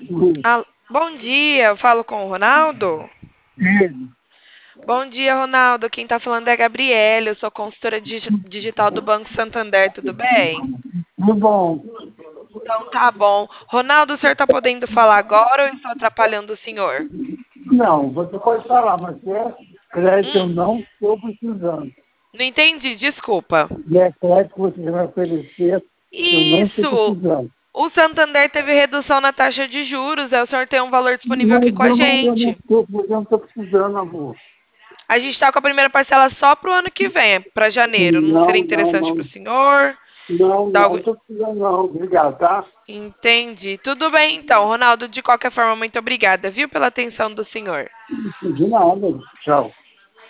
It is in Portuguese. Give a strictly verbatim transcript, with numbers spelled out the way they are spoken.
Hum, Ah, bom dia, eu falo com o Ronaldo. Ele, Bom dia, Ronaldo. Quem tá falando é a Gabriela, eu sou consultora digi- digital do Banco Santander, tudo bem? tudo bom? Então tá bom. Ronaldo, o senhor tá podendo falar agora ou eu estou atrapalhando o senhor? Não, você pode falar, mas é crédito eu Hum, não estou precisando. não entendi, desculpa. E é crédito que você vai oferecer, eu não estou Isso! precisando. O Santander teve redução na taxa de juros, é, o senhor tem um valor disponível aqui Mas com a eu não, eu não gente. estou, eu não estou precisando, amor. A gente tá com a primeira parcela só pro ano que vem, para janeiro. Não seria Não, não, interessante pro não. senhor? Não, Dá não algo... estou precisando, não. Obrigado, tá? Entendi. Tudo bem, então, Ronaldo. De qualquer forma, muito obrigada, viu, pela atenção do senhor. De nada. Tchau.